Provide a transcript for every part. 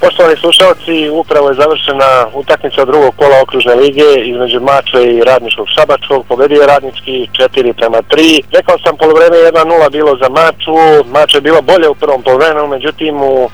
Poštovani slušalci, upravo je završena utakmica drugog kola okružne lige između Mačve i Radničkog Šabačkog. Pobedio je Radnički 4:3. Rekao sam, poluvreme 1:0 bilo za Mačvu. Mačva je bilo bolje u prvom poluvremenu, međutim u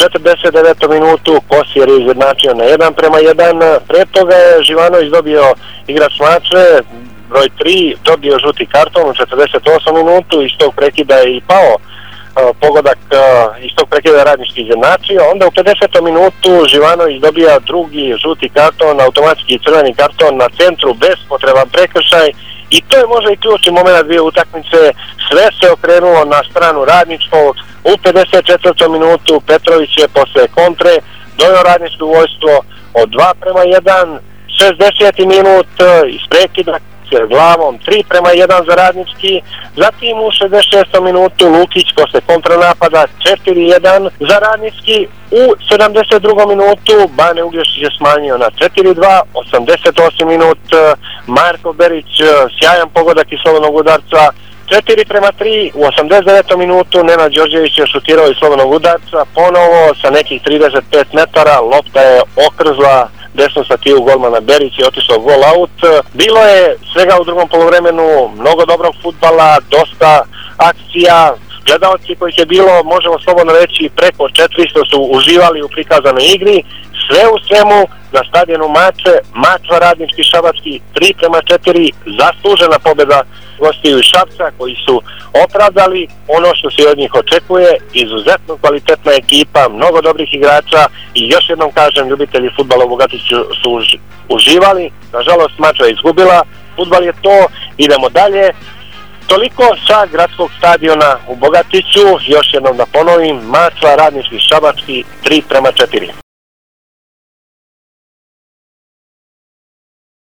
49. minutu Kosjer je izjednačio na 1:1. Pre toga je Živanović dobio, igrač Mačve, broj 3, dobio žuti karton u 48. minutu. Iz tog prekida je i pao pogodak, iz tog prekida Radnički izjednačio. Onda u 50. minutu Živanović dobija drugi žuti karton, automatski crveni karton na centru, bespotreban prekršaj, i to je možda i ključni moment bio utakmice. Sve se okrenulo na stranu Radničkog. U 54. minutu Petrović je posle kontre doveo Radničko vojstvo od 2:1. 60. minut iz prekida glavom 3:1 za Radnički. Zatim u 66. minutu Lukić posle kontranapada 4:1 za Radnički. U 72. minutu Bane Uglješić je smanjio na 4:2. 88. minut Marko Berić, sjajan pogodak iz slobodnog udarca, 4:3. U 89. minutu Nenad Đorđević je šutirao iz slobodnog udarca, ponovo sa nekih 35 metara, lopta je okrzla desnu stativu golmana Berić i otišao gol out. Bilo je svega u drugom poluvremenu, mnogo dobrog fudbala, dosta akcija. Gledalci kojih je bilo, možemo slobodno reći, preko 400 su uživali u prikazanoj igri. Sve u svemu na stadionu Mačva Radnički Šabački 3:4, zaslužena pobjeda gostiju iz Šapca koji su opravdali ono što se od njih očekuje. Izuzetno kvalitetna ekipa, mnogo dobrih igrača i još jednom kažem, ljubitelji fudbala u Bogatiću su uživali. Nažalost Mačva je izgubila, fudbal je to, idemo dalje. Toliko sa gradskog stadiona u Bogatiću. Još jednom da ponovim, Mačva Radnički Šabački 3:4.